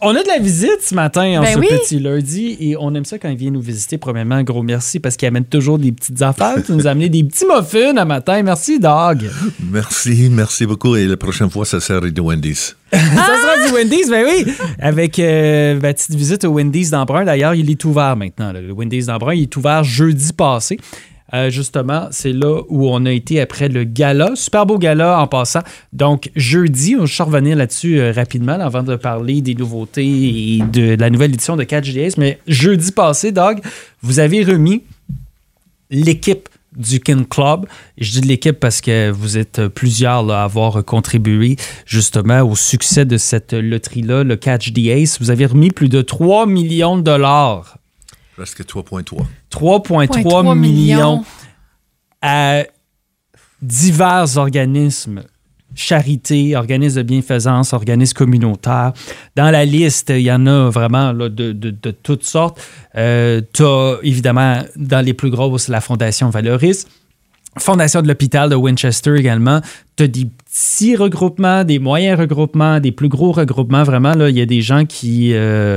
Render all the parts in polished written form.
On a de la visite ce matin, Ben ce oui. petit lundi, et on aime ça quand il vient nous visiter. Premièrement, gros merci parce qu'il amène toujours des petites affaires. Tu nous as amené des petits muffins à matin. Merci, Doug. Merci beaucoup. Et la prochaine fois, ça sera du Wendy's. Ça sera du Wendy's, ben oui. Avec ma petite visite au Wendy's d'Embrun. D'ailleurs, il est ouvert maintenant. Là. Le Wendy's d'Embrun, il est ouvert jeudi passé. Justement, c'est là où on a été après le gala. Super beau gala en passant. Donc, jeudi, je suis revenir là-dessus rapidement là, avant de parler des nouveautés et de la nouvelle édition de Catch the Ace. Mais jeudi passé, Doug, vous avez remis l'équipe du Kin Club. Je dis de l'équipe parce que vous êtes plusieurs là, à avoir contribué justement au succès de cette loterie-là, le Catch the Ace. Vous avez remis plus de 3 millions de dollars. Presque 3,3. 3,3 millions à divers organismes, charités, organismes de bienfaisance, organismes communautaires. Dans la liste, il y en a vraiment là, de toutes sortes. Tu as évidemment, dans les plus grosses, la Fondation Valoris, Fondation de l'hôpital de Winchester également. Tu as des petits regroupements, des moyens regroupements, des plus gros regroupements. Vraiment, là, il y a des gens qui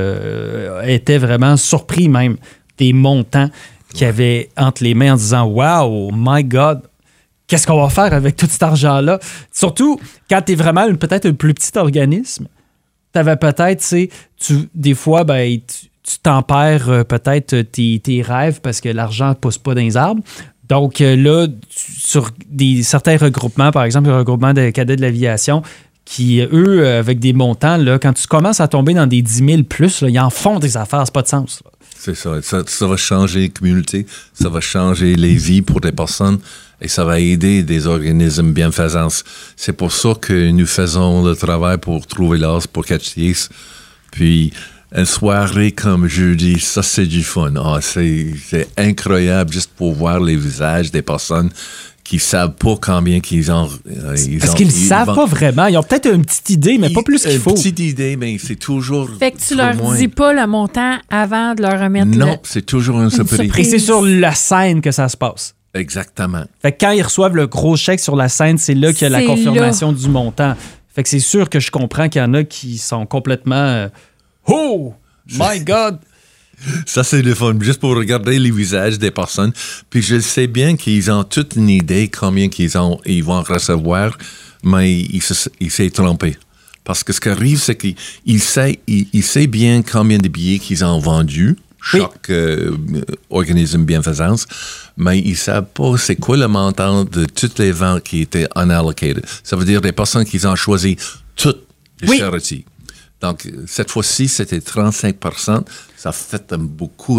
étaient vraiment surpris même des montants qu'ils avaient entre les mains en disant « Wow, my God! » Qu'est-ce qu'on va faire avec tout cet argent-là? Surtout quand tu es vraiment peut-être un plus petit organisme. Tu avais peut-être, des fois, tu tempères peut-être tes rêves parce que l'argent ne pousse pas dans les arbres. Donc là, sur certains regroupements, par exemple, le regroupement des cadets de l'aviation, qui, eux, avec des montants, là, quand tu commences à tomber dans des 10 000 plus, là, ils en font des affaires, ça n'a pas de sens. Là. C'est ça. Ça va changer les communautés, ça va changer les vies pour des personnes et ça va aider des organismes bienfaisants. C'est pour ça que nous faisons le travail pour trouver l'os pour Catch the Ace. Puis, une soirée comme jeudi, ça, c'est du fun. C'est incroyable juste pour voir les visages des personnes qui ne savent pas combien qu'ils ont. Parce qu'ils ne savent pas vraiment. Ils ont peut-être une petite idée, mais pas plus qu'il faut. Une petite idée, mais c'est toujours. Fait que tu leur dis pas le montant avant de leur remettre Non, c'est toujours une surprise. Et c'est sur la scène que ça se passe. Exactement. Fait que quand ils reçoent le gros chèque sur la scène, c'est là qu'il y a la confirmation du montant. Fait que c'est sûr que je comprends qu'il y en a qui sont complètement Oh my God! Ça, c'est le fun, juste pour regarder les visages des personnes. Puis je sais bien qu'ils ont toute une idée combien ils vont recevoir, mais il s'est trompé. Parce que ce qui arrive, c'est qu'il sait bien combien de billets qu'ils ont vendus, chaque organisme bienfaisance, mais ils ne savent pas c'est quoi le montant de toutes les ventes qui étaient unallocated. Ça veut dire des personnes qui ont choisi toutes les charities. Donc, cette fois-ci, c'était 35%. Ça fait une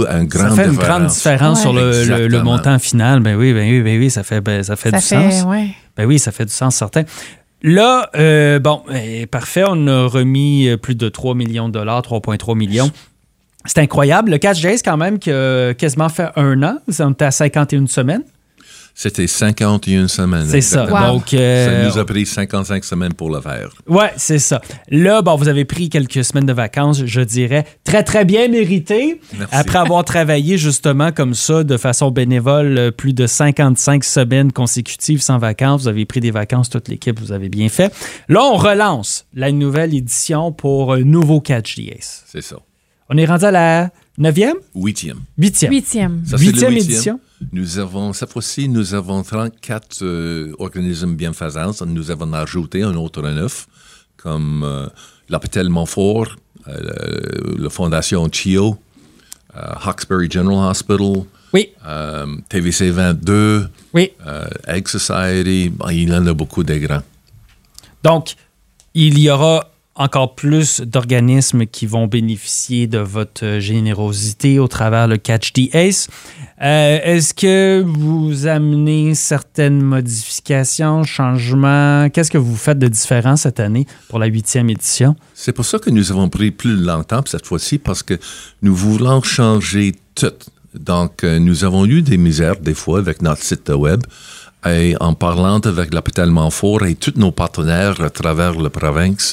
grande différence sur le montant final. Ben oui, ça fait du sens. Ouais. Ben oui, ça fait du sens certain. Là, parfait, on a remis plus de 3 millions de dollars, 3,3 millions. C'est incroyable. Le Catch the Ace, quand même, qui a quasiment fait 1 an. On était à 51 semaines. C'était 51 semaines. C'est ça. Wow. Donc, ça nous a pris 55 semaines pour le faire. Oui, c'est ça. Là, vous avez pris quelques semaines de vacances, je dirais, très, très bien méritées. Merci. Après avoir travaillé justement comme ça, de façon bénévole, plus de 55 semaines consécutives sans vacances. Vous avez pris des vacances, toute l'équipe, vous avez bien fait. Là, on relance la nouvelle édition pour un nouveau Catch the Ace. C'est ça. On est rendu à la 9e? 8e. 8e. Ça, c'est 8e le édition. Cette fois-ci, nous avons 34 organismes bienfaisants. Nous avons ajouté un autre 9, comme l'hôpital Montfort, la Fondation CHIO, Hawkesbury General Hospital, Oui. TVC 22, Oui. Egg Society. Il y en a beaucoup des grands. Donc, il y aura encore plus d'organismes qui vont bénéficier de votre générosité au travers le Catch the Ace. Est-ce que vous amenez certaines modifications, changements? Qu'est-ce que vous faites de différent cette année pour la 8e édition? C'est pour ça que nous avons pris plus longtemps cette fois-ci, parce que nous voulons changer tout. Donc, nous avons eu des misères des fois avec notre site web. Et en parlant avec l'hôpital Montfort et tous nos partenaires à travers la province,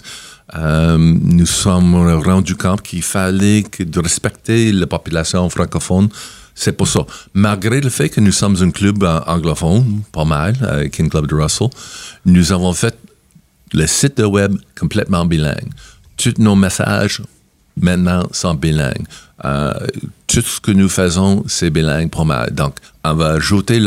nous sommes rendus compte qu'il fallait de respecter la population francophone. C'est pour ça. Malgré le fait que nous sommes un club anglophone, pas mal, Kin Club de Russell, nous avons fait le site web complètement bilingue. Tous nos messages maintenant sont bilingues. Tout ce que nous faisons, c'est bilingue pour moi. Donc, on va ajouter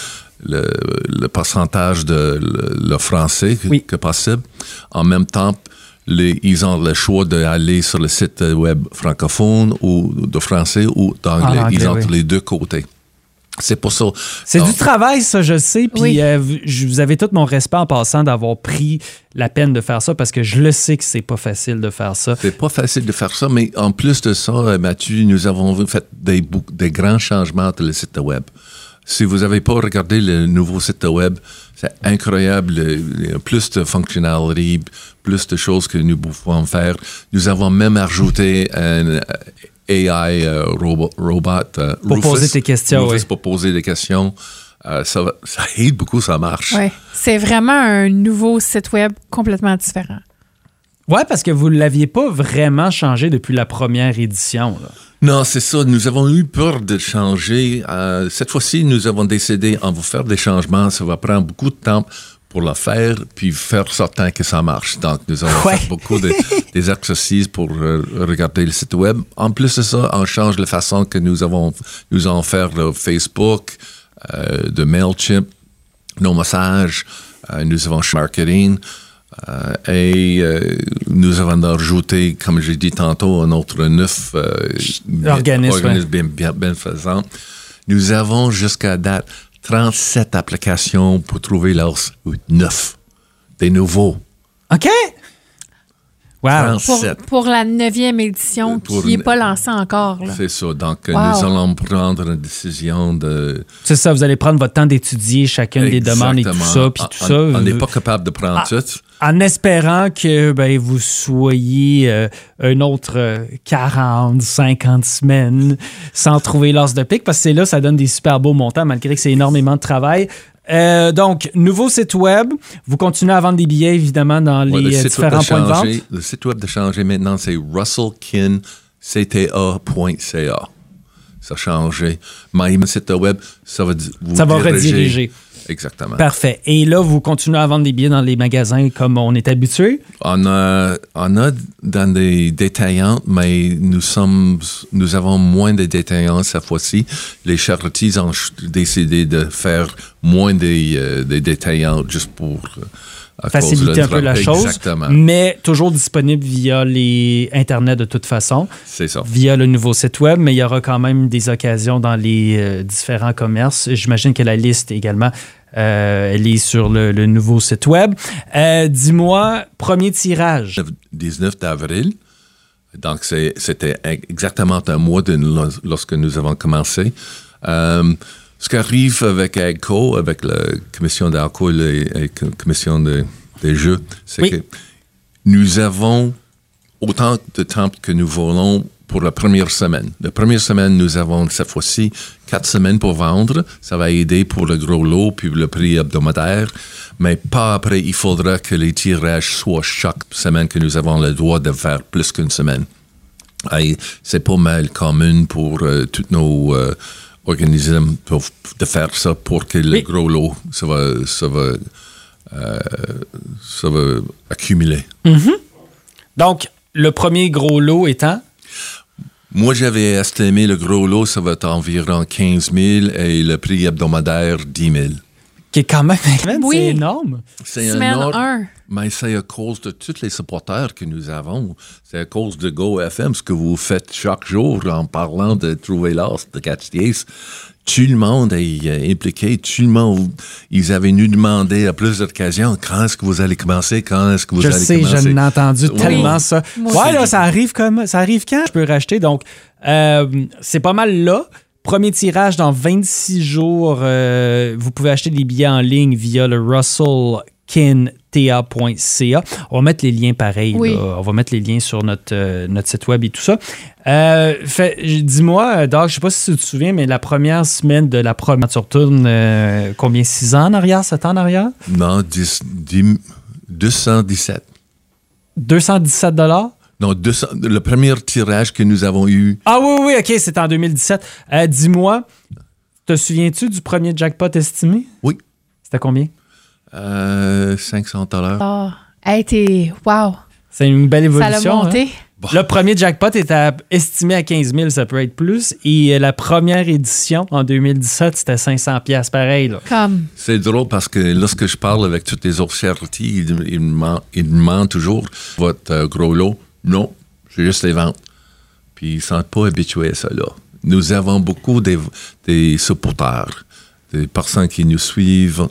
le pourcentage de le français que possible. En même temps, ils ont le choix d'aller sur le site web francophone ou de français ou d'anglais. Ils ont les deux côtés. C'est pour ça. C'est du travail, ça, je sais. Puis vous avez tout mon respect en passant d'avoir pris la peine de faire ça parce que je le sais que c'est pas facile de faire ça. C'est pas facile de faire ça, mais en plus de ça, Mathieu, nous avons fait des grands changements sur le site web. Si vous n'avez pas regardé le nouveau site web, c'est incroyable. Il y a plus de fonctionnalités, plus de choses que nous pouvons faire. Nous avons même ajouté un AI robot pour poser tes questions. Rufus pour poser des questions. Ça aide beaucoup, ça marche. Oui, c'est vraiment un nouveau site web complètement différent. Oui, parce que vous ne l'aviez pas vraiment changé depuis la première édition. Là. Non, c'est ça. Nous avons eu peur de changer. Cette fois-ci, nous avons décidé, on va faire des changements. Ça va prendre beaucoup de temps pour le faire, puis faire certain que ça marche. Donc, nous avons fait beaucoup des exercices pour regarder le site web. En plus de ça, on change la façon que nous allons faire le Facebook, de MailChimp, nos messages, nous avons marketing. Et nous avons rajouté, comme j'ai dit tantôt, un autre 9 organismes bien faisants. Nous avons jusqu'à date 37 applications pour trouver leurs 9. Des nouveaux. OK! Wow. Pour la 9e édition qui n'est pas lancée encore. Là. C'est ça. Donc, nous allons prendre une décision de... C'est ça, vous allez prendre votre temps d'étudier chacune des demandes et tout ça. Puis tout ça on n'est pas capable de prendre tout. En espérant que vous soyez un autre 40, 50 semaines sans trouver l'os de pique, parce que c'est là, ça donne des super beaux montants, malgré que c'est énormément de travail. Donc, nouveau site web. Vous continuez à vendre des billets, évidemment, dans les différents points de vente. Le site web de changer maintenant, c'est russellkincta.ca. Ça a changé. Même site web, ça va rediriger. Exactement. Parfait. Et là, vous continuez à vendre des billets dans les magasins comme on est habitué? On a dans des détaillants, mais nous avons moins de détaillants cette fois-ci. Les charities ont décidé de faire moins des détaillants juste pour... faciliter un peu la chose. Exactement. Mais toujours disponible via les Internet de toute façon. C'est ça. Via le nouveau site web, mais il y aura quand même des occasions dans les différents commerces. J'imagine que la liste également, elle est sur le nouveau site web. Dis-moi, premier tirage. Le 19 d'avril. Donc, c'était exactement un mois lorsque nous avons commencé. Ce qui arrive avec AGCO, avec la commission d'alcool et la commission des jeux, c'est que nous avons autant de temps que nous voulons pour la première semaine. La première semaine, nous avons cette fois-ci 4 semaines pour vendre. Ça va aider pour le gros lot puis le prix hebdomadaire. Mais pas après, il faudra que les tirages soient chaque semaine que nous avons le droit de faire plus qu'une semaine. Et c'est pas mal commun pour tous nos... organismes de faire ça pour que le gros lot, ça va accumuler. Mm-hmm. Donc, le premier gros lot étant? Moi, j'avais estimé le gros lot, ça va être environ 15 000 et le prix hebdomadaire, 10 000. Qui est quand même c'est énorme. C'est énorme. Mais c'est à cause de tous les supporters que nous avons. C'est à cause de GoFM, ce que vous faites chaque jour en parlant de trouver l'os, de catch the ace. Tout le monde est impliqué. Tout le monde, ils avaient nous demandé à plusieurs occasions quand est-ce que vous allez commencer, quand est-ce que vous allez commencer. Je sais, j'en ai entendu tellement ça. Ouais, là, ça arrive quand? Je peux racheter. Donc, c'est pas mal là. Premier tirage dans 26 jours. Vous pouvez acheter des billets en ligne via le russellkincta.ca. On va mettre les liens pareils. Oui. Là. On va mettre les liens sur notre site web et tout ça. Dis-moi, Doc, je ne sais pas si tu te souviens, mais la première semaine de la première, tu retournes combien? 6 ans en arrière? 7 ans en arrière? Non, 217. 217 $? Non, le premier tirage que nous avons eu. Ah oui, OK, c'était en 2017. Dis-moi, te souviens-tu du premier jackpot estimé? Oui. C'était combien? 500 $. Ah, wow! C'est une belle évolution. Ça l'a monté. Hein? Le premier jackpot était estimé à 15 000, ça peut être plus. Et la première édition, en 2017, c'était 500 pièces pareil. Là. Comme. C'est drôle parce que lorsque je parle avec toutes les autres charités, ils me demandent toujours votre gros lot. Non, c'est juste les ventes. Puis ils ne sont pas habitués à ça là. Nous avons beaucoup des supporters, des personnes qui nous suivent.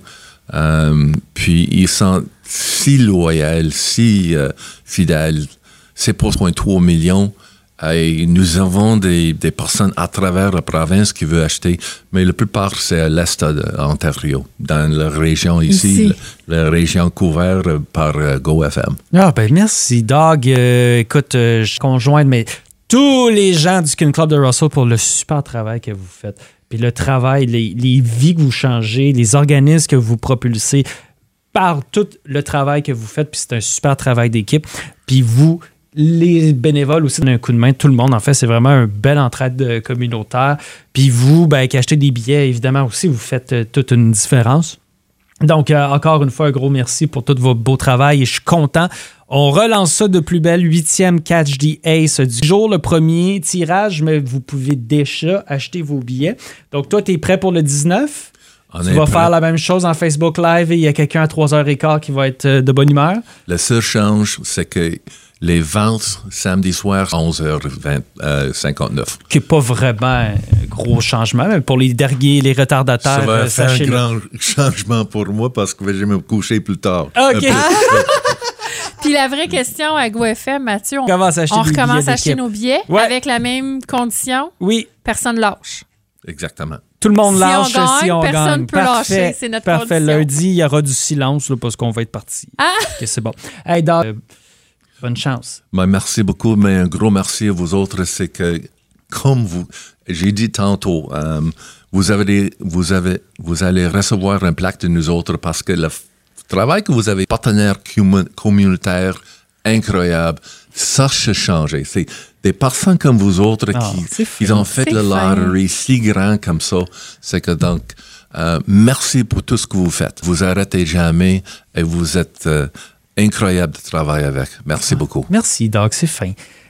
Puis ils sont si loyaux, si fidèles. C'est pour 3 millions. Et nous avons des personnes à travers la province qui veulent acheter, mais la plupart, c'est à l'est de l'Ontario, dans la région ici. La région couverte par GoFM. Ah, ben merci, Doug. Écoute, je conjoins mais tous les gens du Skin Club de Russell pour le super travail que vous faites. Puis le travail, les vies que vous changez, les organismes que vous propulsez, par tout le travail que vous faites, puis c'est un super travail d'équipe. Puis vous, les bénévoles aussi donnent un coup de main. Tout le monde, en fait, c'est vraiment un bel entraide communautaire. Puis vous, qui achetez des billets, évidemment aussi, vous faites toute une différence. Donc, encore une fois, un gros merci pour tout votre beau travail et je suis content. On relance ça de plus belle, 8e Catch the Ace du jour, le premier tirage, mais vous pouvez déjà acheter vos billets. Donc, toi, tu es prêt pour le 19? Tu vas faire la même chose en Facebook Live et il y a quelqu'un à 3h15 qui va être de bonne humeur? Le seul change, c'est que les ventes samedi soir, 11h59. Qui n'est pas vraiment un gros changement, mais pour les derniers, les retardataires, ça va faire un grand changement pour moi parce que je vais me coucher plus tard. OK. Puis la vraie question à GoFM, Mathieu, on recommence à acheter nos billets avec la même condition. Oui. Personne lâche. Exactement. Tout le monde lâche si on gagne. Personne ne peut lâcher, c'est notre Parfait. condition. Lundi, il y aura du silence là, parce qu'on va être parti. OK, c'est bon. Hey, Doc, bonne chance. Merci beaucoup, mais un gros merci à vous autres. C'est que, comme j'ai dit tantôt, vous allez recevoir un plaque de nous autres parce que le travail que vous avez, partenaire communautaire incroyable, ça se change. C'est des personnes comme vous autres qui ont fait le lottery si grand comme ça. C'est que donc, merci pour tout ce que vous faites. Vous arrêtez jamais et vous êtes incroyable de travailler avec. Merci beaucoup. Merci, Doc, c'est fin.